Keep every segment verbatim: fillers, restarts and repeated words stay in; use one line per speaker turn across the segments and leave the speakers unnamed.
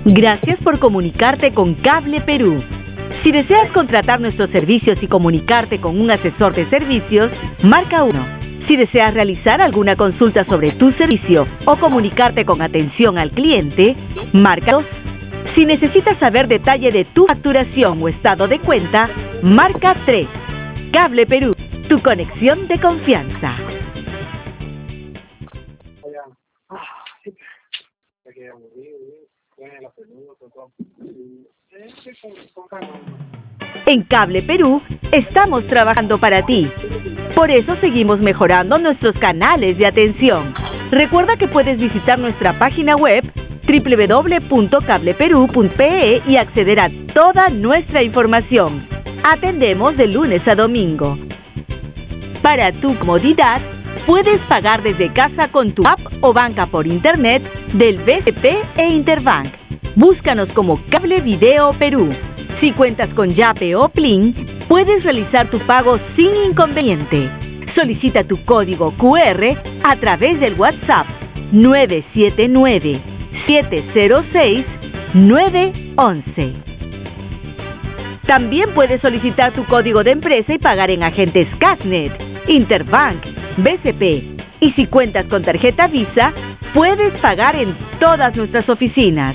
Gracias por comunicarte con Cable Perú. Si deseas contratar nuestros servicios y comunicarte con un asesor de servicios, marca uno. Si deseas realizar alguna consulta sobre tu servicio o comunicarte con atención al cliente, marca dos. Si necesitas saber detalle de tu facturación o estado de cuenta, marca tres. Cable Perú, tu conexión de confianza. En Cable Perú estamos trabajando para ti. Por eso seguimos mejorando nuestros canales de atención. Recuerda que puedes visitar nuestra página web doble u doble u doble u punto cable perú punto pe e y acceder a toda nuestra información. Atendemos de lunes a domingo. Para tu comodidad, puedes pagar desde casa con tu app o banca por internet del B C P e Interbank. Búscanos como Cable Video Perú. Si cuentas con Yape o Plin, puedes realizar tu pago sin inconveniente. Solicita tu código cu erre a través del WhatsApp nueve siete nueve, siete cero seis, nueve once. También puedes solicitar tu código de empresa y pagar en agentes Casnet, Interbank, B C P. Y si cuentas con tarjeta Visa, puedes pagar en todas nuestras oficinas.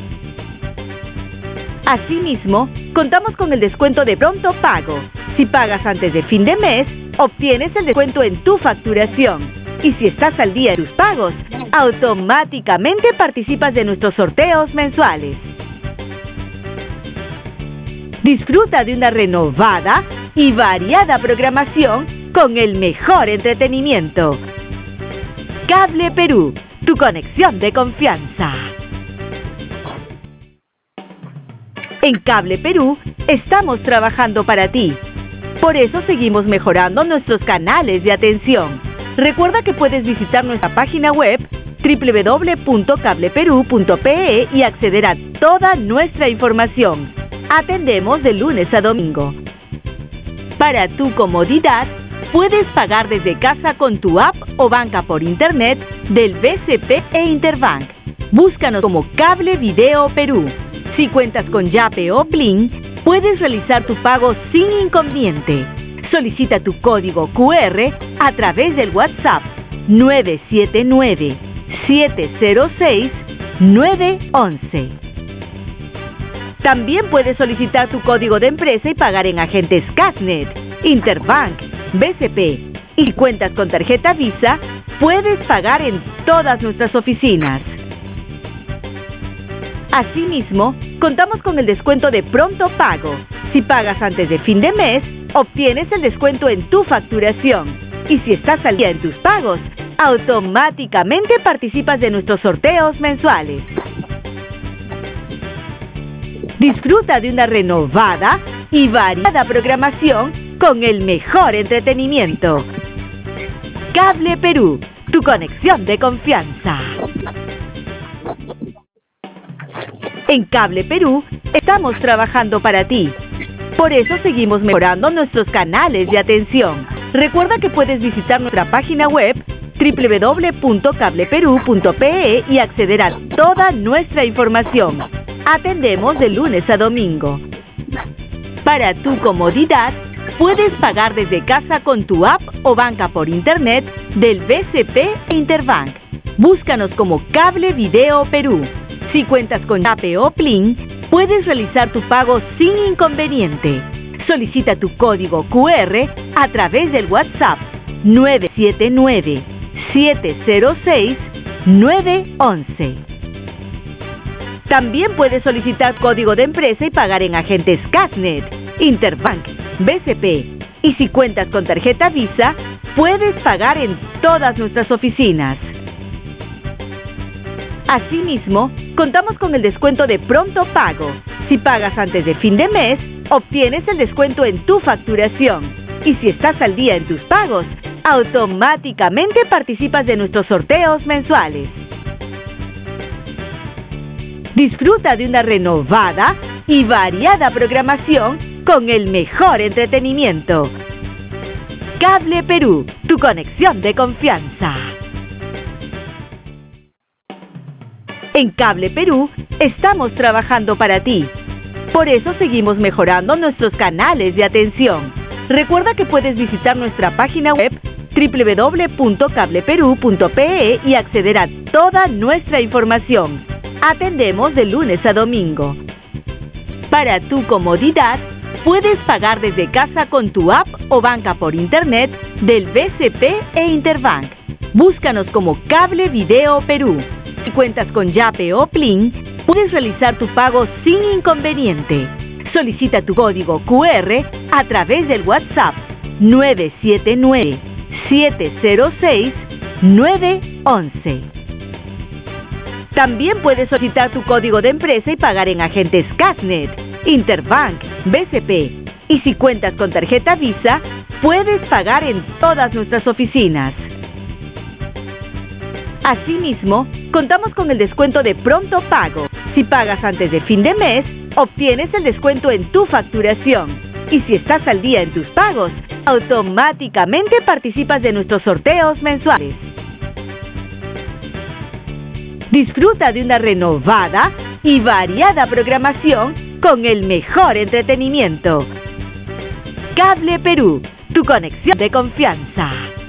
Asimismo, contamos con el descuento de pronto pago. Si pagas antes de fin de mes, obtienes el descuento en tu facturación. Y si estás al día de tus pagos, automáticamente participas de nuestros sorteos mensuales. Disfruta de una renovada y variada programación con el mejor entretenimiento. Cable Perú, tu conexión de confianza. En Cable Perú estamos trabajando para ti. Por eso seguimos mejorando nuestros canales de atención. Recuerda que puedes visitar nuestra página web doble u doble u doble u punto cable perú punto pe e y acceder a toda nuestra información. Atendemos de lunes a domingo. Para tu comodidad, puedes pagar desde casa con tu app o banca por internet del B C P e Interbank. Búscanos como Cable Video Perú. Si cuentas con Yape o Plin, puedes realizar tu pago sin inconveniente. Solicita tu código cu erre a través del WhatsApp nueve siete nueve, siete cero seis, nueve once. También puedes solicitar tu código de empresa y pagar en agentes Casnet, Interbank, B C P. Y si cuentas con tarjeta Visa, puedes pagar en todas nuestras oficinas. Asimismo, contamos con el descuento de pronto pago. Si pagas antes de fin de mes, obtienes el descuento en tu facturación. Y si estás al día en tus pagos, automáticamente participas de nuestros sorteos mensuales. Disfruta de una renovada y variada programación con el mejor entretenimiento. Cable Perú, tu conexión de confianza. En Cable Perú estamos trabajando para ti. Por eso seguimos mejorando nuestros canales de atención. Recuerda que puedes visitar nuestra página web doble u doble u doble u punto cable perú punto pe e y acceder a toda nuestra información. Atendemos de lunes a domingo. Para tu comodidad, puedes pagar desde casa con tu app o banca por internet del B C P e Interbank. Búscanos como Cable Video Perú. Si cuentas con Yape o Plin, puedes realizar tu pago sin inconveniente. Solicita tu código cu erre a través del WhatsApp nueve siete nueve, siete cero seis, nueve once. También puedes solicitar código de empresa y pagar en agentes Casnet, Interbank, B C P. Y si cuentas con tarjeta Visa, puedes pagar en todas nuestras oficinas. Asimismo, contamos con el descuento de pronto pago. Si pagas antes de fin de mes, obtienes el descuento en tu facturación. Y si estás al día en tus pagos, automáticamente participas de nuestros sorteos mensuales. Disfruta de una renovada y variada programación con el mejor entretenimiento. Cable Perú, tu conexión de confianza. En Cable Perú estamos trabajando para ti. Por eso seguimos mejorando nuestros canales de atención. Recuerda que puedes visitar nuestra página web doble u doble u doble u punto cable perú punto pe e y acceder a toda nuestra información. Atendemos de lunes a domingo. Para tu comodidad, puedes pagar desde casa con tu app o banca por internet del B C P e Interbank. Búscanos como Cable Video Perú. Si cuentas con Yape o Plin, puedes realizar tu pago sin inconveniente. Solicita tu código cu erre a través del WhatsApp nueve siete nueve, siete cero seis, nueve once. También puedes solicitar tu código de empresa y pagar en agentes Casnet, Interbank, B C P. Y si cuentas con tarjeta Visa, puedes pagar en todas nuestras oficinas. Asimismo, contamos con el descuento de Pronto Pago. Si pagas antes de fin de mes, obtienes el descuento en tu facturación. Y si estás al día en tus pagos, automáticamente participas de nuestros sorteos mensuales. Disfruta de una renovada y variada programación con el mejor entretenimiento. Cable Perú, tu conexión de confianza.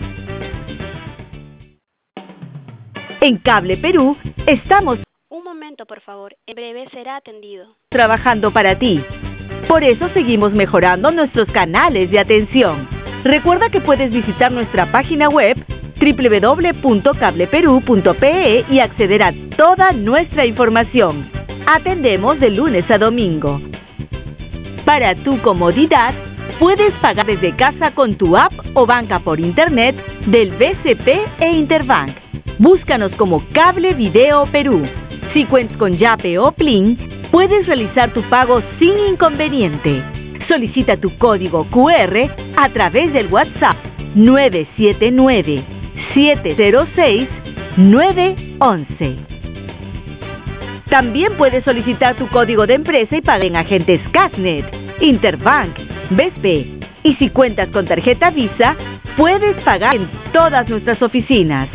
En Cable Perú estamos
Un momento, por favor. En breve será atendido.
trabajando para ti. Por eso seguimos mejorando nuestros canales de atención. Recuerda que puedes visitar nuestra página web doble u doble u doble u punto cable perú punto pe e y acceder a toda nuestra información. Atendemos de lunes a domingo. Para tu comodidad, puedes pagar desde casa con tu app o banca por internet del B C P e Interbank. Búscanos como Cable Video Perú. Si cuentas con Yape o Plin, puedes realizar tu pago sin inconveniente. Solicita tu código cu erre a través del WhatsApp nueve siete nueve, siete cero seis, nueve once. También puedes solicitar tu código de empresa y pagar en agentes Casnet, Interbank, B C P. Y si cuentas con tarjeta Visa, puedes pagar en todas nuestras oficinas.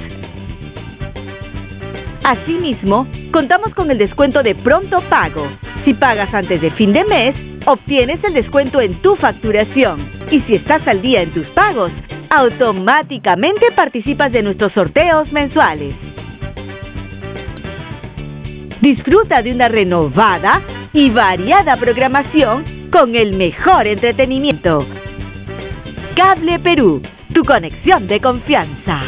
Asimismo, contamos con el descuento de Pronto Pago. Si pagas antes de fin de mes, obtienes el descuento en tu facturación. Y si estás al día en tus pagos, automáticamente participas de nuestros sorteos mensuales. Disfruta de una renovada y variada programación con el mejor entretenimiento. Cable Perú, tu conexión de confianza.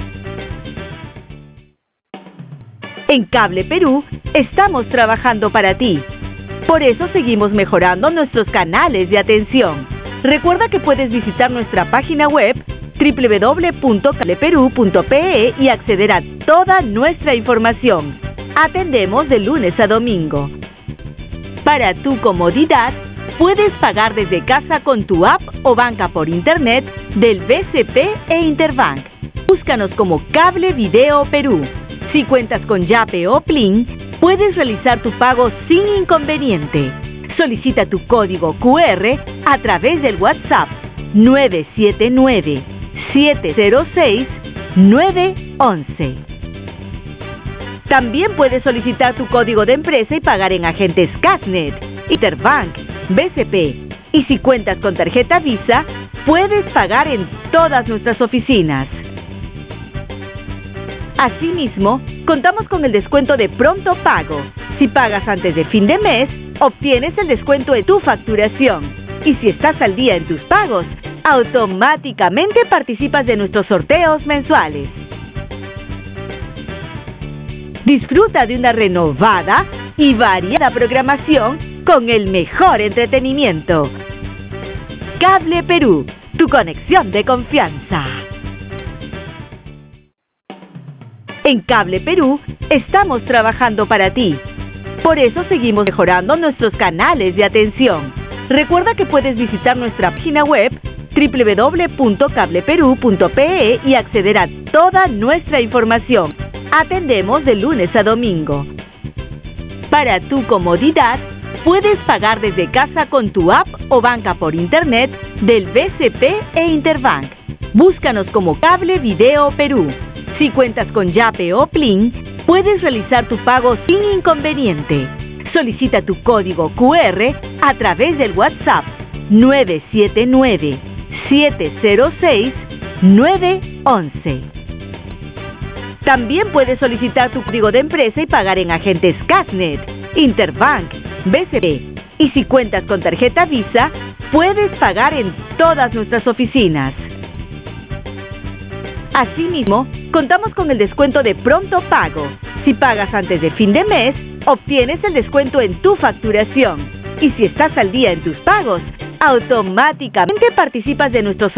En Cable Perú estamos trabajando para ti. Por eso seguimos mejorando nuestros canales de atención. Recuerda que puedes visitar nuestra página web doble u doble u doble u punto cable perú punto pe e y acceder a toda nuestra información. Atendemos de lunes a domingo. Para tu comodidad, puedes pagar desde casa con tu app o banca por internet del B C P e Interbank. Búscanos como Cable Video Perú. Si cuentas con Yape o Plin, puedes realizar tu pago sin inconveniente. Solicita tu código cu erre a través del WhatsApp nueve siete nueve, siete cero seis, nueve once. También puedes solicitar tu código de empresa y pagar en agentes Casnet, Interbank, B C P. Y si cuentas con tarjeta Visa, puedes pagar en todas nuestras oficinas. Asimismo, contamos con el descuento de Pronto Pago. Si pagas antes de fin de mes, obtienes el descuento en tu facturación. Y si estás al día en tus pagos, automáticamente participas de nuestros sorteos mensuales. Disfruta de una renovada y variada programación con el mejor entretenimiento. Cable Perú, tu conexión de confianza. En Cable Perú estamos trabajando para ti. Por eso seguimos mejorando nuestros canales de atención. Recuerda que puedes visitar nuestra página web doble u doble u doble u punto cable perú punto pe e y acceder a toda nuestra información. Atendemos de lunes a domingo. Para tu comodidad, puedes pagar desde casa con tu app o banca por internet del B C P e Interbank. Búscanos como Cable Video Perú. Si cuentas con Yape o Plin, puedes realizar tu pago sin inconveniente. Solicita tu código cu erre a través del WhatsApp nueve siete nueve, siete cero seis, nueve once. También puedes solicitar tu código de empresa y pagar en agentes Casnet, Interbank, B C P. Y si cuentas con tarjeta Visa, puedes pagar en todas nuestras oficinas. Asimismo, contamos con el descuento de pronto pago. Si pagas antes de fin de mes, obtienes el descuento en tu facturación. Y si estás al día en tus pagos, automáticamente participas de nuestros